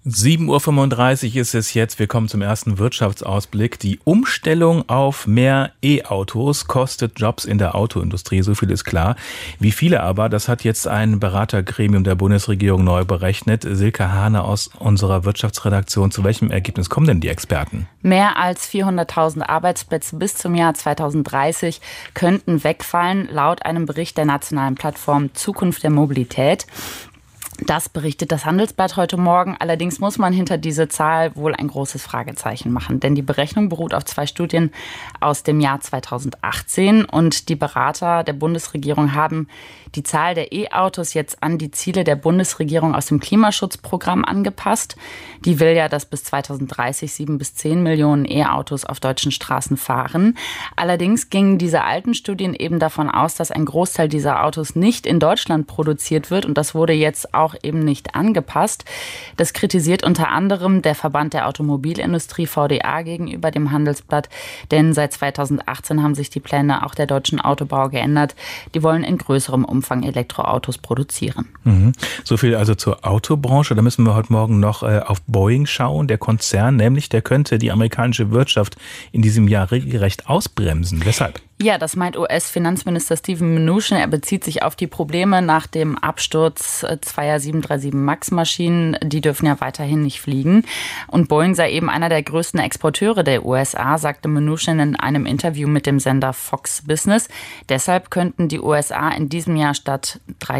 7:35 Uhr ist es jetzt. Wir kommen zum ersten Wirtschaftsausblick. Die Umstellung auf mehr E-Autos kostet Jobs in der Autoindustrie, so viel ist klar. Wie viele aber, das hat jetzt ein Beratergremium der Bundesregierung neu berechnet. Silke Hane aus unserer Wirtschaftsredaktion. Zu welchem Ergebnis kommen denn die Experten? Mehr als 400.000 Arbeitsplätze bis zum Jahr 2030 könnten wegfallen, laut einem Bericht der nationalen Plattform Zukunft der Mobilität. Das berichtet das Handelsblatt heute Morgen. Allerdings muss man hinter diese Zahl wohl ein großes Fragezeichen machen. Denn die Berechnung beruht auf 2 Studien aus dem Jahr 2018. Und die Berater der Bundesregierung haben die Zahl der E-Autos jetzt an die Ziele der Bundesregierung aus dem Klimaschutzprogramm angepasst. Die will ja, dass bis 2030 7 bis 10 Millionen E-Autos auf deutschen Straßen fahren. Allerdings gingen diese alten Studien eben davon aus, dass ein Großteil dieser Autos nicht in Deutschland produziert wird. Und das wurde jetzt auch eben nicht angepasst. Das kritisiert unter anderem der Verband der Automobilindustrie VDA gegenüber dem Handelsblatt. Denn seit 2018 haben sich die Pläne auch der deutschen Autobauer geändert. Die wollen in größerem Umfang Elektroautos produzieren. So viel also zur Autobranche. Da müssen wir heute Morgen noch auf Boeing schauen. Der Konzern, nämlich, der könnte die amerikanische Wirtschaft in diesem Jahr regelrecht ausbremsen. Weshalb? Ja, das meint US-Finanzminister Steven Mnuchin. Er bezieht sich auf die Probleme nach dem Absturz zweier 737 MAX-Maschinen. Die dürfen ja weiterhin nicht fliegen. Und Boeing sei eben einer der größten Exporteure der USA, sagte Mnuchin in einem Interview mit dem Sender Fox Business. Deshalb könnten die USA in diesem Jahr statt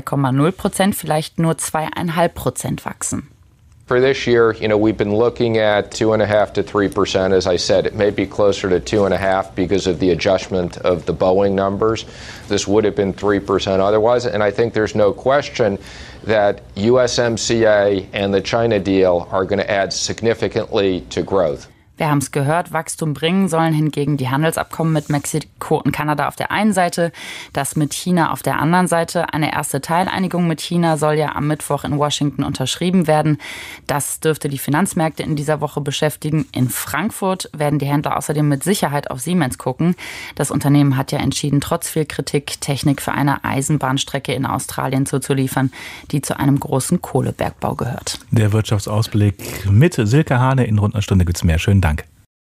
3,0% vielleicht nur 2,5% wachsen. For this year, we've been looking at 2.5% to 3%. As I said, it may be closer to 2.5% because of the adjustment of the Boeing numbers. This would have been 3% otherwise. And I think there's no question that USMCA and the China deal are going to add significantly to growth. Wir haben es gehört, Wachstum bringen sollen hingegen die Handelsabkommen mit Mexiko und Kanada auf der einen Seite, das mit China auf der anderen Seite. Eine erste Teileinigung mit China soll ja am Mittwoch in Washington unterschrieben werden. Das dürfte die Finanzmärkte in dieser Woche beschäftigen. In Frankfurt werden die Händler außerdem mit Sicherheit auf Siemens gucken. Das Unternehmen hat ja entschieden, trotz viel Kritik, Technik für eine Eisenbahnstrecke in Australien zuzuliefern, die zu einem großen Kohlebergbau gehört. Der Wirtschaftsausblick mit Silke Hane. In rund einer Stunde gibt es mehr. Schönen Dank.